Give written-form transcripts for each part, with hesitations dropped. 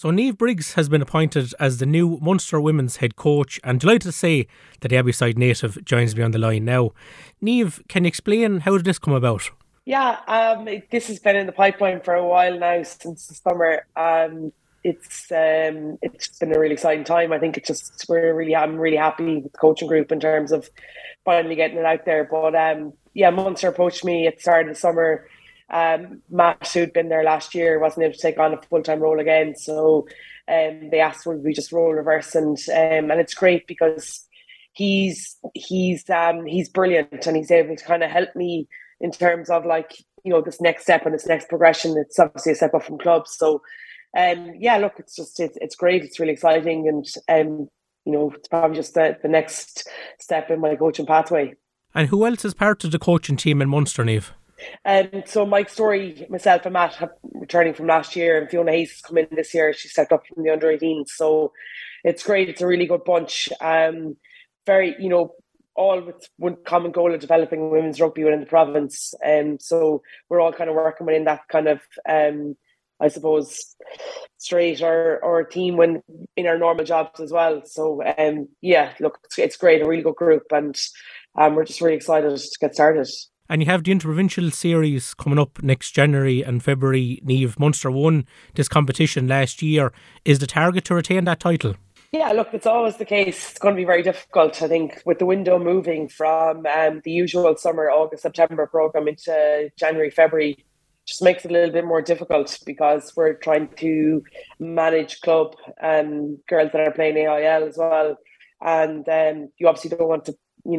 So Niamh Briggs has been appointed as the new Munster women's head coach, and delighted to say that the Abbeyside native joins me on the line now. Niamh, can you explain how did this come about? Yeah, this has been in the pipeline for a while now, since the summer. It's been a really exciting time. I think I'm really happy with the coaching group in terms of finally getting it out there. But Munster approached me at the start of the summer. Matt, who'd been there last year, wasn't able to take on a full-time role again, so they asked would we just role reverse, and it's great because he's brilliant, and he's able to kind of help me in terms of this next step and this next progression. It's obviously a step up from clubs, so look, it's great. It's really exciting, and it's probably just the next step in my coaching pathway. And who else is part of the coaching team in Munster, Niamh? So Mike Story, myself and Matt have returning from last year, and Fiona Hayes has come in this year. She stepped up from the under-18s, so it's great. It's a really good bunch. Very, all with one common goal of developing women's rugby within the province. So we're all kind of working within that kind of, I suppose, straight or team when in our normal jobs as well. So look, it's great, a really good group, and we're just really excited to get started. And you have the Interprovincial Series coming up next January and February. Niamh, Munster won this competition last year. Is the target to retain that title? Yeah, look, it's always the case. It's going to be very difficult, I think, with the window moving from the usual summer, August, September programme into January, February. Just makes it a little bit more difficult because we're trying to manage club girls that are playing AIL as well. And you obviously don't want to,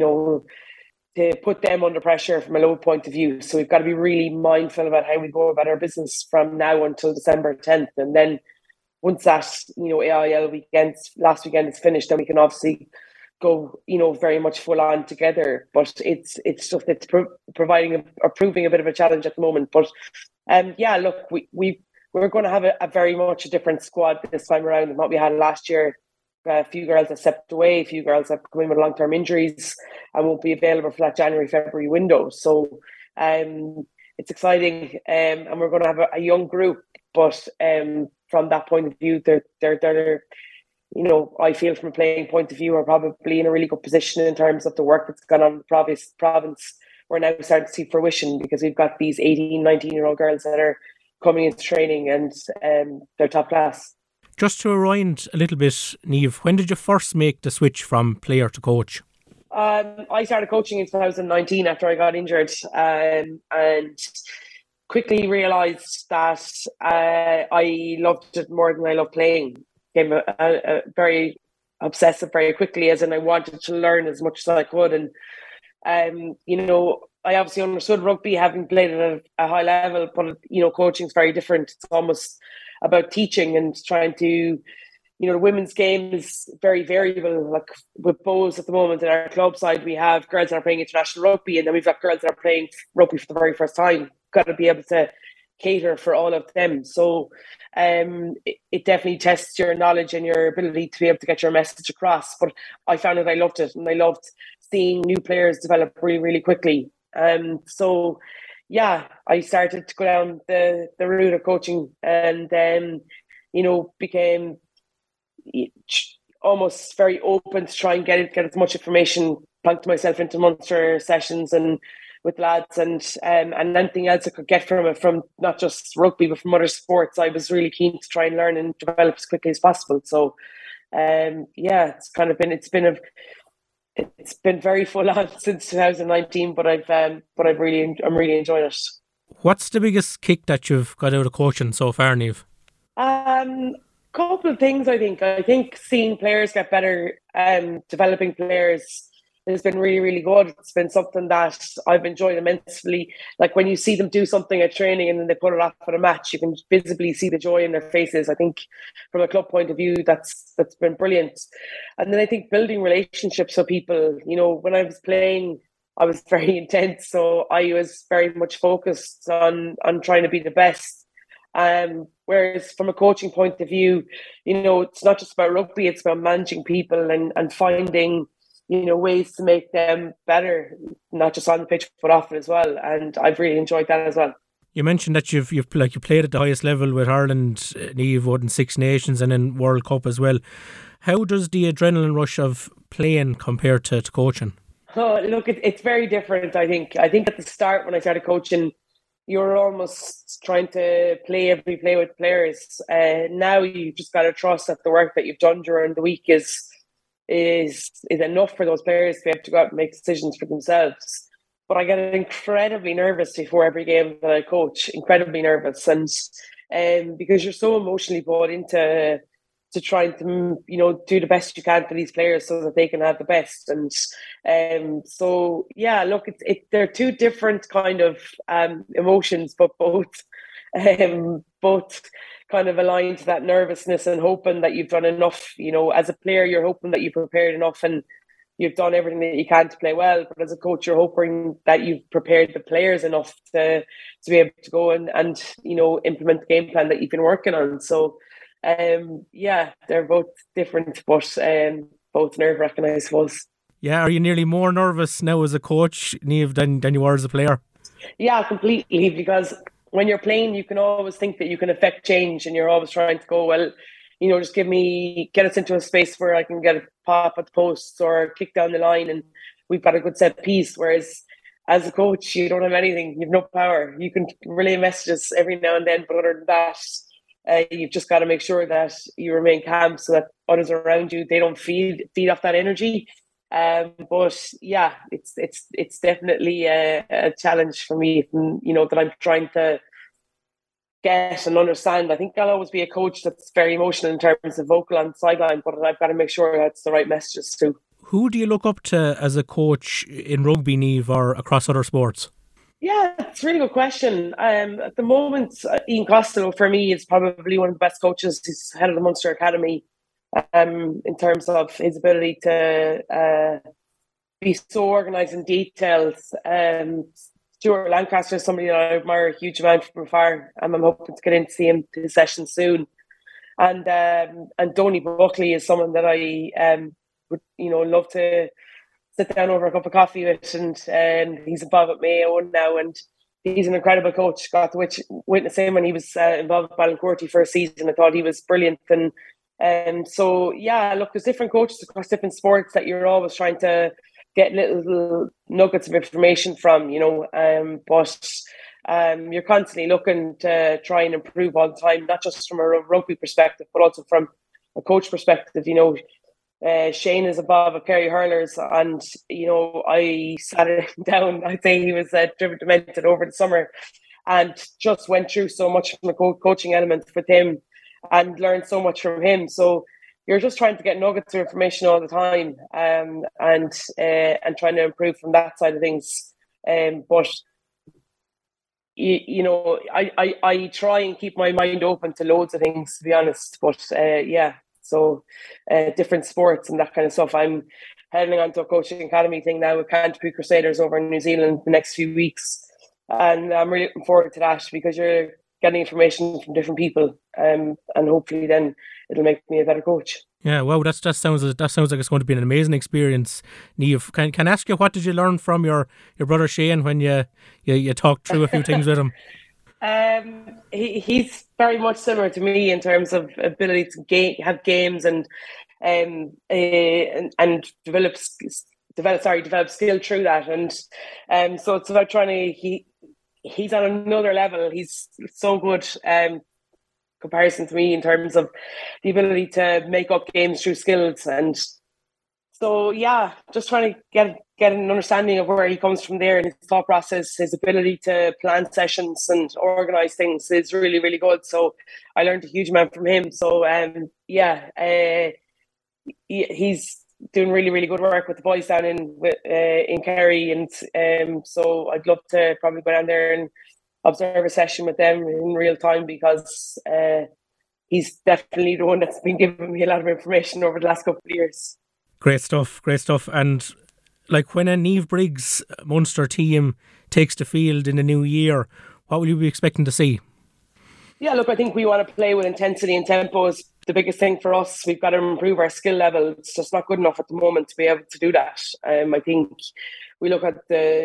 to put them under pressure from a low point of view. So we've got to be really mindful about how we go about our business from now until December 10th. And then once that, AIL last weekend is finished, then we can obviously go, very much full on together. But it's proving a bit of a challenge at the moment. But look, we're going to have a very much a different squad this time around than what we had last year. A few girls have stepped away, a few girls have come in with long-term injuries and won't be available for that January, February window. So it's exciting, and we're going to have a young group. But from that point of view, they're I feel from a playing point of view, are probably in a really good position in terms of the work that's gone on in the province. We're now starting to see fruition because we've got these 18, 19-year-old girls that are coming into training, and they're top class. Just to rewind a little bit, Niamh, when did you first make the switch from player to coach? I started coaching in 2019 after I got injured, and quickly realised that I loved it more than I loved playing. Became a very obsessive very quickly, as in I wanted to learn as much as I could. And, I obviously understood rugby, having played at a high level, but, coaching is very different. It's almost about teaching and trying to, the women's game is very variable. Like with Bows at the moment in our club side, we have girls that are playing international rugby, and then we've got girls that are playing rugby for the very first time. Got to be able to cater for all of them. So it definitely tests your knowledge and your ability to be able to get your message across. But I found that I loved it, and I loved seeing new players develop really, really quickly. I started to go down the route of coaching, and then, became almost very open to try and get as much information, plunked myself into Munster sessions and with lads, and anything else I could get from it, from not just rugby but from other sports. I was really keen to try and learn and develop as quickly as possible. So it's been very full on since 2019, but I'm really enjoying it. What's the biggest kick that you've got out of coaching so far, Niamh? Couple of things, I think. I think seeing players get better, developing players has been really, really good. It's been something that I've enjoyed immensely. Like when you see them do something at training and then they put it off at a match, you can visibly see the joy in their faces. I think from a club point of view, that's been brilliant. And then I think building relationships with people. When I was playing, I was very intense, so I was very much focused on trying to be the best. Whereas from a coaching point of view, it's not just about rugby, it's about managing people and finding, ways to make them better, not just on the pitch, but off it as well. And I've really enjoyed that as well. You mentioned that you played at the highest level with Ireland, Niamh, won Six Nations and then World Cup as well. How does the adrenaline rush of playing compare to coaching? Oh, look, it's very different, I think. I think at the start when I started coaching, you're almost trying to play every play with players. Now you've just got to trust that the work that you've done during the week is enough for those players to be able to go out and make decisions for themselves. But I get incredibly nervous before every game that I coach, incredibly nervous. And because you're so emotionally bought into trying to, do the best you can for these players so that they can have the best. And so, yeah, look, they're two different kind of emotions, but both kind of aligned to that nervousness and hoping that you've done enough. As a player, you're hoping that you've prepared enough and you've done everything that you can to play well. But as a coach, you're hoping that you've prepared the players enough to be able to go and implement the game plan that you've been working on. So, they're both different, but both nerve-wracking, I suppose. Yeah, are you nearly more nervous now as a coach, Niamh, than you were as a player? Yeah, completely, because when you're playing, you can always think that you can affect change and you're always trying to go, well, just get us into a space where I can get a pop at the posts or kick down the line and we've got a good set piece. Whereas as a coach, you don't have anything. You have no power. You can relay messages every now and then, but other than that, you've just got to make sure that you remain calm so that others around you, they don't feed off that energy. But yeah, it's definitely a challenge for me, that I'm trying to get and understand. I think I'll always be a coach that's very emotional in terms of vocal on the sideline, but I've got to make sure that's the right messages too. Who do you look up to as a coach in rugby, Niamh, or across other sports? Yeah, it's a really good question. At the moment, Ian Costello for me is probably one of the best coaches. He's head of the Munster Academy. In terms of his ability to be so organised in details. Stuart Lancaster is somebody that I admire a huge amount from afar. I'm hoping to get in to see him to session soon. And Donny Buckley is someone that I would love to sit down over a cup of coffee with, and he's involved at Mayo now, and he's an incredible coach. Got to witness him when he was involved with Ballincourty for a season. I thought he was brilliant. And so, yeah, look, there's different coaches across different sports that you're always trying to get little nuggets of information from, but you're constantly looking to try and improve all the time, not just from a rugby perspective, but also from a coach perspective. Shane is above a Kerry Hurlers, and I sat him down. I think he was driven demented over the summer, and just went through so much from a coaching element with him, and learned so much from him. So you're just trying to get nuggets of information all the time, and trying to improve from that side of things. But I try and keep my mind open to loads of things, to be honest. But so different sports and that kind of stuff. I'm heading on to a coaching academy thing now with Canterbury Crusaders over in New Zealand the next few weeks, and I'm really looking forward to that because you're getting information from different people, and hopefully then it'll make me a better coach. Yeah, well, that sounds like it's going to be an amazing experience. Niamh, can I ask you, what did you learn from your brother Shane when you talked through a few things with him? He's very much similar to me in terms of ability to have games and develop skill through that, and so it's about trying to. He's on another level. He's so good comparison to me in terms of the ability to make up games through skills. And so, yeah, just trying to get an understanding of where he comes from there and his thought process, his ability to plan sessions and organise things is really, really good. So I learned a huge amount from him. So, he's doing really, really good work with the boys down in Kerry, and so I'd love to probably go down there and observe a session with them in real time, because he's definitely the one that's been giving me a lot of information over the last couple of years. Great stuff. And like, when a Niamh Briggs Munster team takes the field in the new year, what will you be expecting to see? Yeah, look, I think we want to play with intensity and tempo is the biggest thing for us. We've got to improve our skill level. It's just not good enough at the moment to be able to do that. I think we look at the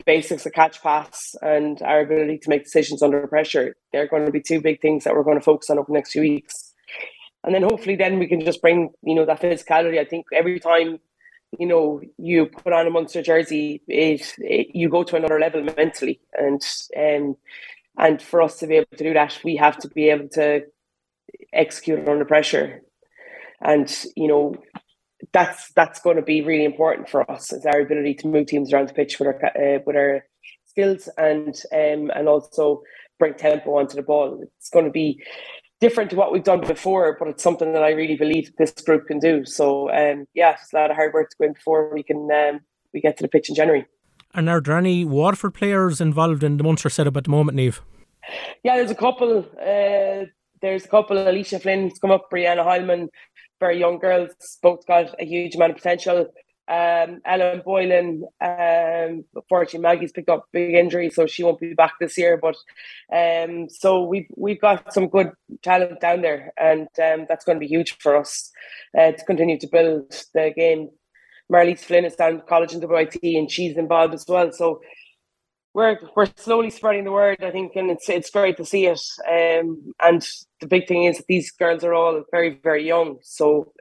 basics of catch pass and our ability to make decisions under pressure. They're going to be two big things that we're going to focus on over the next few weeks. And then hopefully then we can just bring, that physicality. I think every time, you put on a Munster jersey, you go to another level mentally. And for us to be able to do that, we have to be able to execute under pressure. And, that's going to be really important for us, is our ability to move teams around the pitch with our skills and also bring tempo onto the ball. It's going to be different to what we've done before, but it's something that I really believe this group can do. So, it's a lot of hard work to go in before we get to the pitch in January. And are there any Waterford players involved in the Munster setup at the moment, Niamh? Yeah, there's a couple. Alicia Flynn's come up, Brianna Heilman, very young girls, both got a huge amount of potential. Ellen Boylan, unfortunately Maggie's picked up a big injury, so she won't be back this year. But so we've got some good talent down there, and that's going to be huge for us to continue to build the game. Marliese Flynn is down college in WIT, and she's involved as well. So we're slowly spreading the word, I think, and it's great to see it. And the big thing is that these girls are all very, very young. So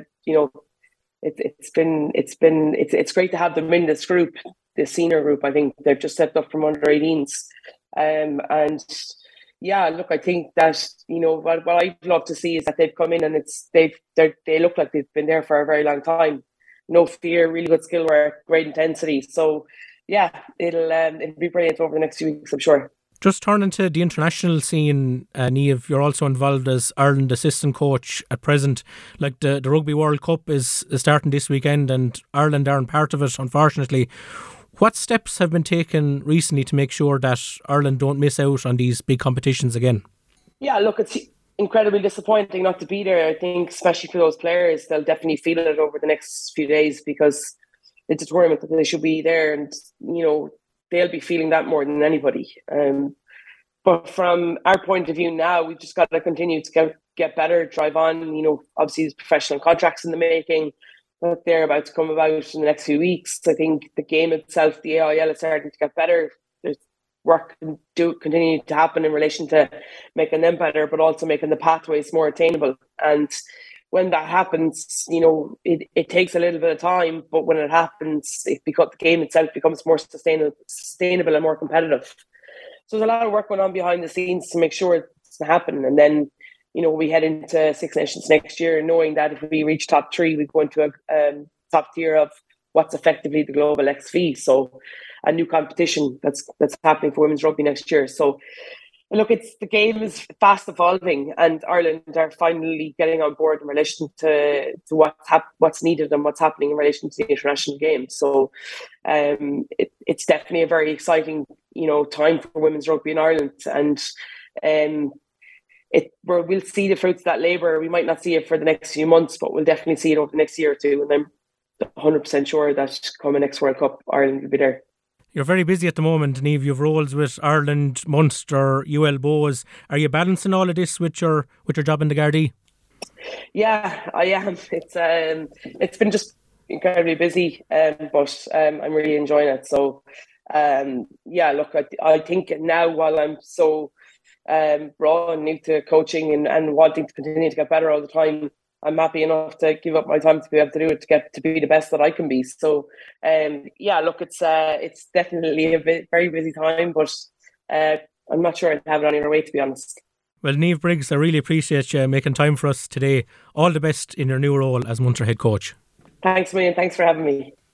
it's great to have them in this group, the senior group. I think they've just stepped up from under 18s, and yeah, look, I think that what I'd love to see is that they've come in and they look like they've been there for a very long time. No fear, really good skill work, great intensity. So yeah, it'll be brilliant over the next few weeks, I'm sure. Just turning to the international scene, Niamh, you're also involved as Ireland assistant coach at present. Like the Rugby World Cup is starting this weekend, and Ireland aren't part of it, unfortunately. What steps have been taken recently to make sure that Ireland don't miss out on these big competitions again? Yeah, look, it's incredibly disappointing not to be there. I think, especially for those players, they'll definitely feel it over the next few days, because it's a tournament that they should be there, and they'll be feeling that more than anybody. But from our point of view now, we've just got to continue to get better, drive on. Obviously there's professional contracts in the making that they're about to come about in the next few weeks. I think the game itself, the AIL, is starting to get better. There's work continue to happen in relation to making them better, but also making the pathways more attainable. And when that happens, it takes a little bit of time, but when it happens, the game itself becomes more sustainable and more competitive. So there's a lot of work going on behind the scenes to make sure it's going to happen. And then, we head into Six Nations next year, knowing that if we reach top 3, we go into a top tier of what's effectively the global XV. So a new competition that's happening for women's rugby next year. So look, the game is fast evolving, and Ireland are finally getting on board in relation to what's needed and what's happening in relation to the international game. So it's definitely a very exciting time for women's rugby in Ireland, and we'll see the fruits of that labour. We might not see it for the next few months, but we'll definitely see it over the next year or two, and I'm 100% sure that coming next World Cup, Ireland will be there. You're very busy at the moment, Niamh. You have roles with Ireland, Munster, UL Bohs. Are you balancing all of this with your job in the Gardaí? Yeah, I am. It's been just incredibly busy, but I'm really enjoying it. So, look, I think now, while I'm so raw and new to coaching and wanting to continue to get better all the time, I'm happy enough to give up my time to be able to do it, to get to be the best that I can be. So, look, it's definitely a very busy time, but I'm not sure I'd have it on your way, to be honest. Well, Niamh Briggs, I really appreciate you making time for us today. All the best in your new role as Munster head coach. Thanks, Million. Thanks for having me.